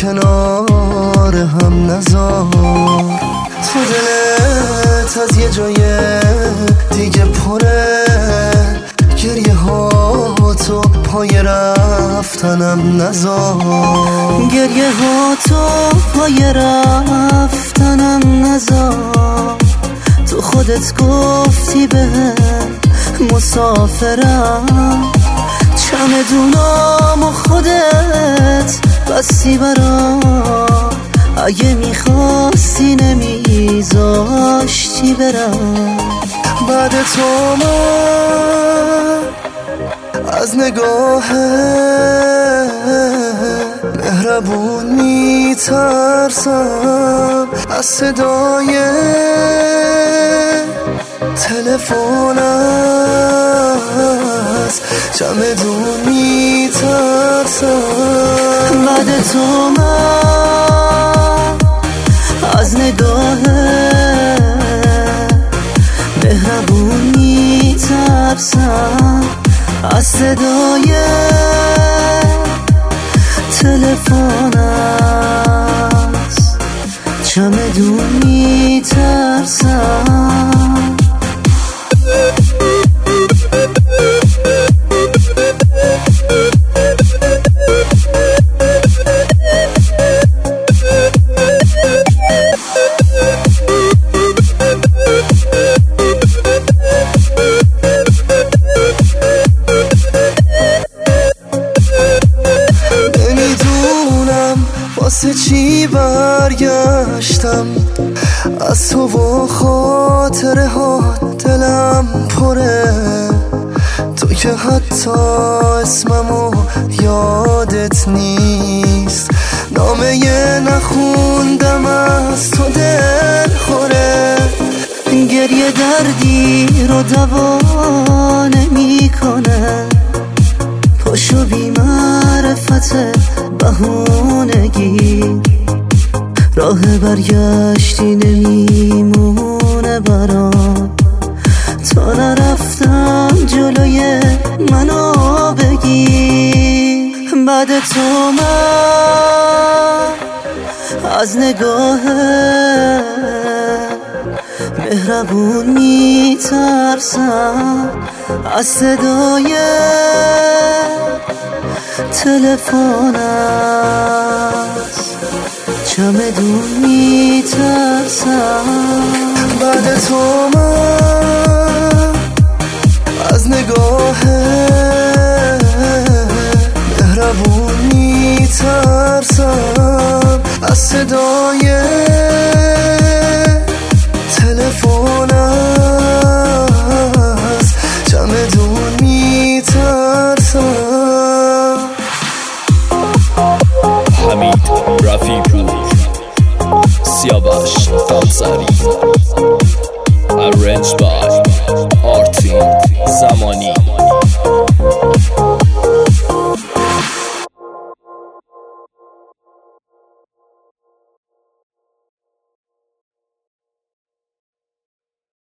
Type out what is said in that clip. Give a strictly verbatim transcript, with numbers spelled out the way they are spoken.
کنار هم نذار. تو دلت از یه جای دیگه پره، گریه ها تو پای رفتنم نذار. گریه ها تو پای رفتنم نذار. تو خودت گفتی به مسافرم، چمدونام و خودت بستی برام. اگه میخواستی نمیذاشتی برم. بعد تو من از نگاه مهربون میترسم، از صدای تلفن است چمدون میترسم. بعد تو من از نگاه مهربون میترسم، از صدای تلفن است چمدون میترسم. واسه چی برگشتم از تو و خاطره ها دلم پره. تو که حتی اسممو یادت نیست، نامه نخوندم از تو دل خوره. گریه دردی رو دوا نمی کنه، پاشو بی معرفت بهونگی، راه برگشتی نمیمونه برام. تا نرفتم جلوی منو بگی. بعد تو من از نگاه مهربون میترسم، از صدای تلفن است چمدون میترسم. بعد تو من از نگاه مهربون میترسم، از صدای تلفن است چمدون میترسم. حمید رفیعپور، سیاوش قمصری. Arranged by